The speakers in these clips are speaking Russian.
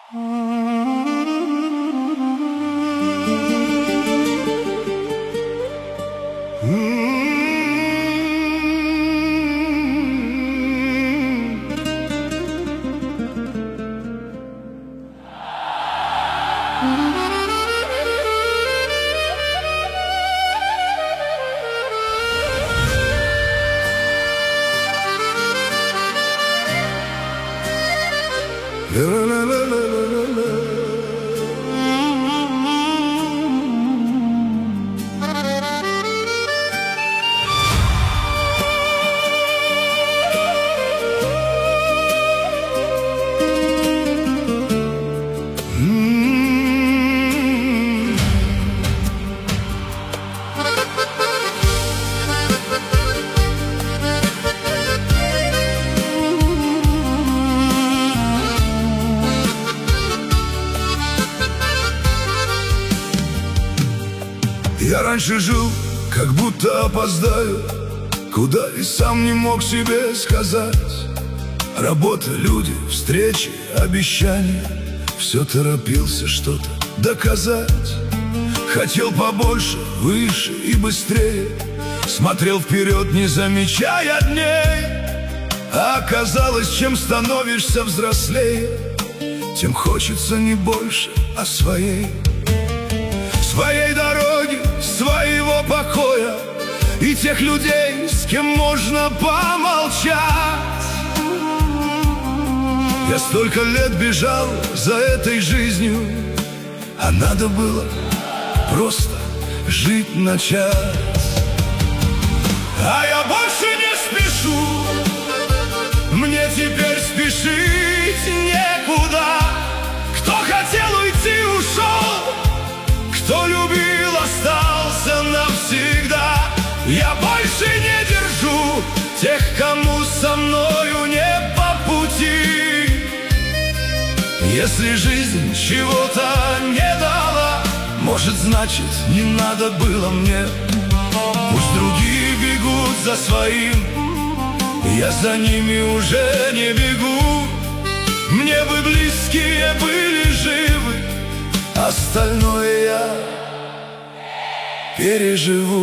Я раньше жил, как будто опоздаю, куда и сам не мог себе сказать. Работа, люди, встречи, обещания, все торопился что-то доказать. Хотел побольше, выше и быстрее, смотрел вперед, не замечая дней. А оказалось, чем становишься взрослее, тем хочется не больше, а своей дороги, своего покоя и тех людей, с кем можно помолчать. Я столько лет бежал за этой жизнью, а надо было просто жить начать. А я больше не спешу, мне теперь спешить некуда. Кто хотел уйти, ушел, кто любил, остался навсегда. Я больше не держу тех, кому со мною не по пути. Если жизнь чего-то не дала, может, значит, не надо было мне. Пусть другие бегут за своим, я за ними уже не бегу. Мне бы близкие были живы, остальное я переживу.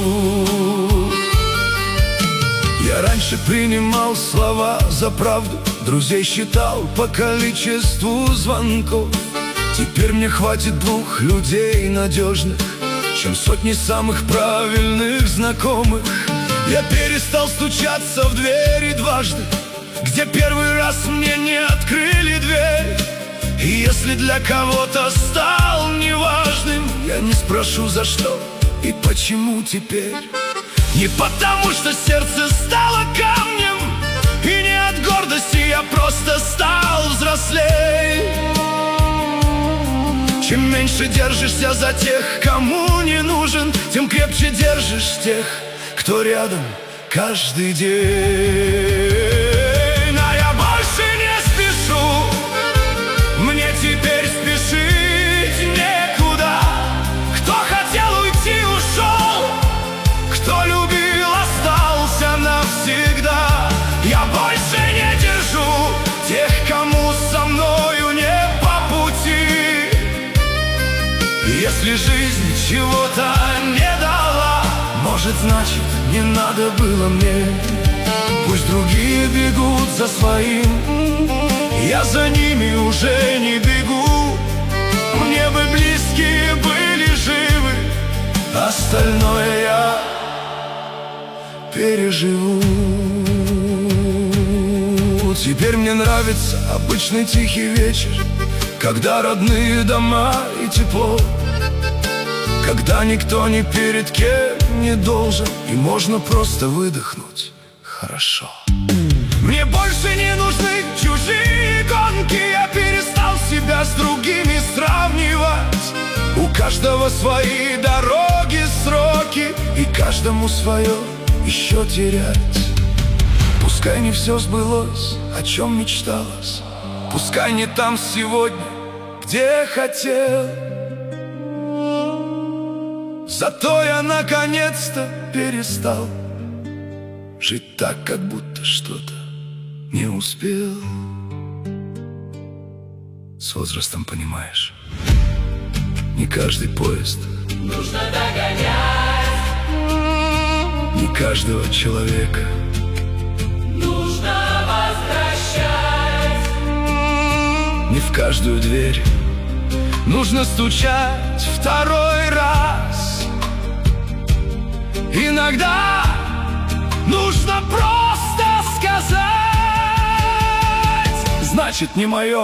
Я раньше принимал слова за правду, друзей считал по количеству звонков. Теперь мне хватит 2 людей надежных, чем сотни самых правильных знакомых. Я перестал стучаться в двери дважды, где первый раз мне не открыли дверь. И если для кого-то стал неважным, я не спрошу, за что и почему теперь. Не потому, что сердце стало камнем, и не от гордости, я просто стал взрослей. Чем меньше держишься за тех, кому не нужен, тем крепче держишь тех, кто рядом каждый день. А я больше не спешу, мне теперь спешить некуда. Кто хотел уйти, ушел, кто любил, остался навсегда. Я больше не держу тех, кому со мною не по пути. Если жизнь чего-то не дала, может, значит, не надо было мне. Пусть другие бегут за своим, я за ними уже не бегу. Мне бы близкие были живы, остальное я переживу. Теперь мне нравится обычный тихий вечер, когда родные дома и тепло, когда никто ни перед кем не должен, и можно просто выдохнуть хорошо. Мне больше не нужны чужие гонки, я перестал себя с другими сравнивать. У каждого свои дороги, сроки, и каждому свое еще терять. Пускай не все сбылось, о чем мечталось, пускай не там сегодня, где хотел. Зато я наконец-то перестал жить так, как будто что-то не успел. С возрастом понимаешь, не каждый поезд нужно догонять, не каждого человека нужно возвращать, не в каждую дверь нужно стучать второй раз. Иногда нужно просто сказать: значит, не мое,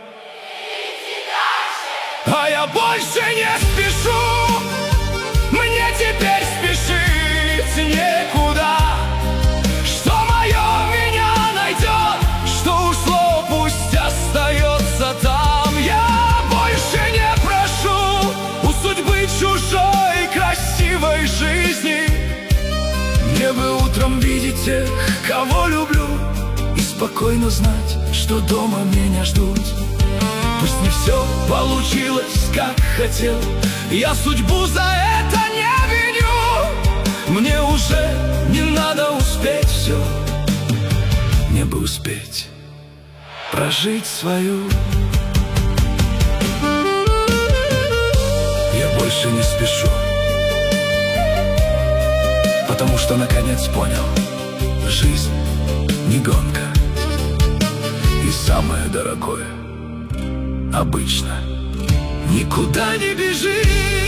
а я больше не спешу. Мне теперь спешить некуда. Что мое меня найдет, что ушло, пусть остается там. Я больше не прошу у судьбы чужой красивой жизни. Мне бы утром видеть тех, кого люблю, и спокойно знать, что дома меня ждут. Пусть не все получилось, как хотел, я судьбу за это не виню. Мне уже не надо успеть все, мне бы успеть прожить свою. Я больше не спешу, потому что наконец понял: жизнь не гонка, и самое дорогое обычно никуда не бежит.